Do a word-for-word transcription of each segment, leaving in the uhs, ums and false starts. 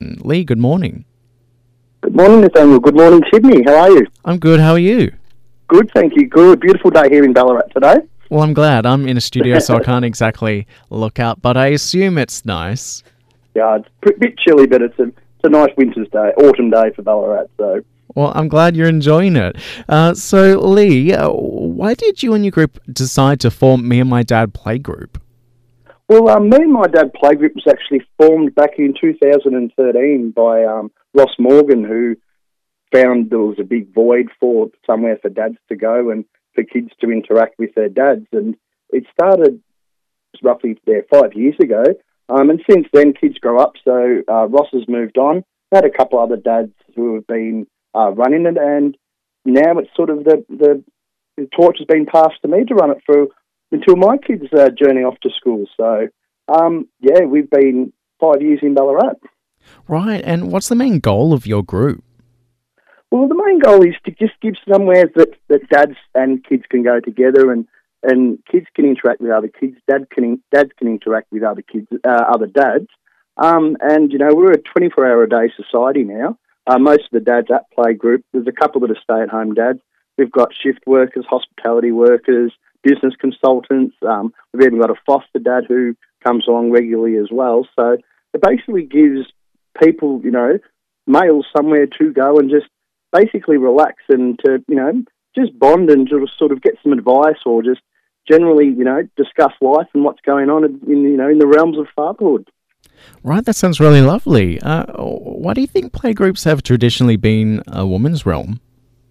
Witton. Lee, good morning. Good morning, Nathaniel. Good morning, Sydney. How are you? I'm good. How are you? Good, thank you. Good. Beautiful day here in Ballarat today. Well, I'm glad. I'm in a studio, so I can't exactly look out, but I assume it's nice. Yeah, it's a bit chilly, but it's a, it's a nice winter's day, autumn day for Ballarat. So, Well, I'm glad you're enjoying it. Uh, so, Lee, uh, why did you and your group decide to form Me and My Dad Playgroup? well, um, Me and My Dad Playgroup was actually formed back in two thousand thirteen by um, Ross Morgan, who found there was a big void for somewhere for dads to go and for kids to interact with their dads. And it started roughly there five years ago. Um, and since then, kids grow up. So uh, Ross has moved on. Had a couple other dads who have been uh, running it, and now it's sort of the, the the torch has been passed to me to run it for until my kids uh, journey off to school. So um, yeah, we've been five years in Ballarat. Right, and what's the main goal of your group? Well, the main goal is to just give somewhere that, that dads and kids can go together, and, and kids can interact with other kids. Dad can dads can interact with other kids, uh, other dads. Um, and you know, we're a twenty-four hour a day society now. Uh, most of the dads at Playgroup. There's a couple that are stay-at-home dads. We've got shift workers, hospitality workers, business consultants. Um, we've even got a foster dad who comes along regularly as well. So it basically gives people, you know, males somewhere to go and just basically relax and to, you know, just bond and just sort of get some advice or just generally, you know, discuss life and what's going on in, you know, in the realms of fatherhood. Right, that sounds really lovely. Uh, why do you think playgroups have traditionally been a woman's realm?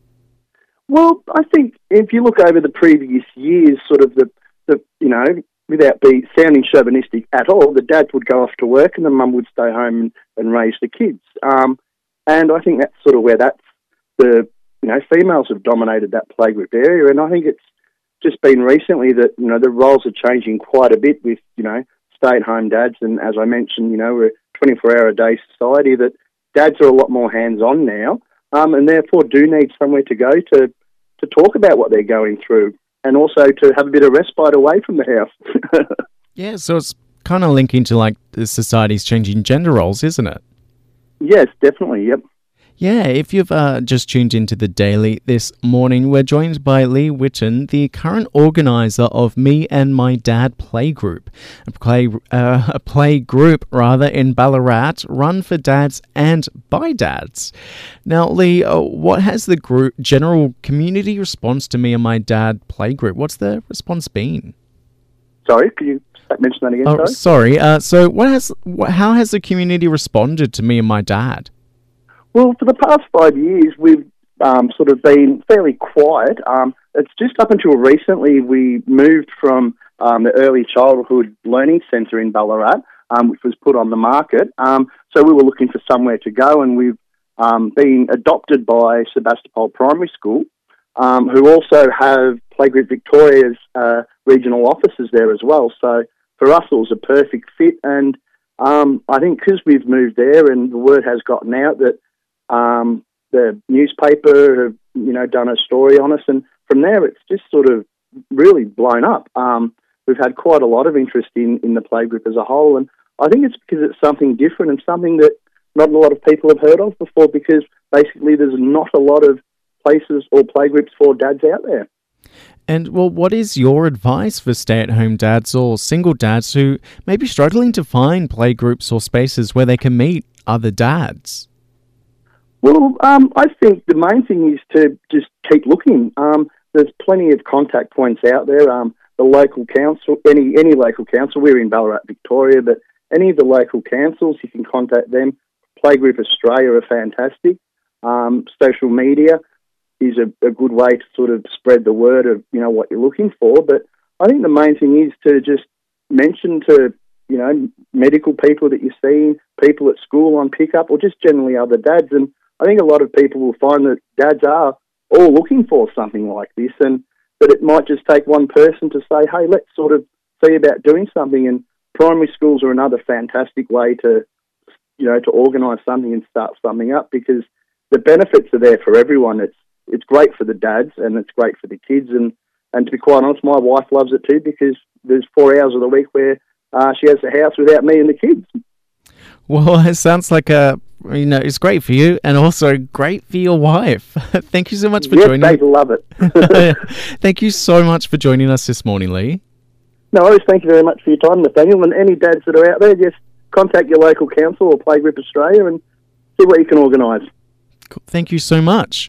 Well, I think if you look over the previous years, sort of the, the you know, without be sounding chauvinistic at all, the dads would go off to work and the mum would stay home and, and raise the kids. Um, and I think that's sort of where that's the, you know, females have dominated that playgroup area. And I think it's just been recently that, you know, the roles are changing quite a bit with, you know, stay-at-home dads. And as I mentioned, you know, we're a twenty-four hour a day society that dads are a lot more hands-on now, um, and therefore do need somewhere to go to, to talk about what they're going through and also to have a bit of respite away from the house. Yeah, so it's kind of linking to like the society's changing gender roles, isn't it? Yes, definitely, yep. Yeah, if you've uh, just tuned into the Daily this morning, we're joined by Lee Witton, the current organiser of Me and My Dad Playgroup, a play, uh, a play group rather in Ballarat, run for dads and by dads. Now, Lee, uh, what has the group general community response to Me and My Dad Playgroup? What's the response been? Sorry, could you mention that again? Oh, sorry. sorry. Uh, so, what has what, how has the community responded to Me and My Dad? Well, for the past five years, we've um, sort of been fairly quiet. Um, it's just up until recently we moved from um, the Early Childhood Learning Centre in Ballarat, um, which was put on the market. Um, so we were looking for somewhere to go, and we've um, been adopted by Sebastopol Primary School, um, who also have Playgroup Victoria's uh, regional offices there as well. So for us, it was a perfect fit, and um, I think because we've moved there and the word has gotten out that Um, the newspaper have, you know, done a story on us, and from there it's just sort of really blown up. Um, we've had quite a lot of interest in, in the playgroup as a whole, and I think it's because it's something different and something that not a lot of people have heard of before, because basically there's not a lot of places or playgroups for dads out there. And, well, what is your advice for stay-at-home dads or single dads who may be struggling to find playgroups or spaces where they can meet other dads? Well, um, I think the main thing is to just keep looking. Um, there's plenty of contact points out there. Um, the local council, any any local council, we're in Ballarat, Victoria, but any of the local councils, you can contact them. Playgroup Australia are fantastic. Um, social media is a, a good way to sort of spread the word of, you know, what you're looking for. But I think the main thing is to just mention to, you know, medical people that you're seeing, people at school on pickup, or just generally other dads. And I think a lot of people will find that dads are all looking for something like this, and that it might just take one person to say, hey, let's sort of see about doing something. And primary schools are another fantastic way to, you know, to organise something and start something up, because the benefits are there for everyone. It's it's great for the dads and it's great for the kids. And, and to be quite honest, my wife loves it too, because there's four hours of the week where uh, she has the house without me and the kids. Well, it sounds like a you know, it's great for you and also great for your wife. Thank you so much for yes, joining. Yes, they love it. Thank you so much for joining us this morning, Lee. No worries. Thank you very much for your time, Nathaniel. And any dads that are out there, just contact your local council or Playgroup Australia and see what you can organise. Cool. Thank you so much.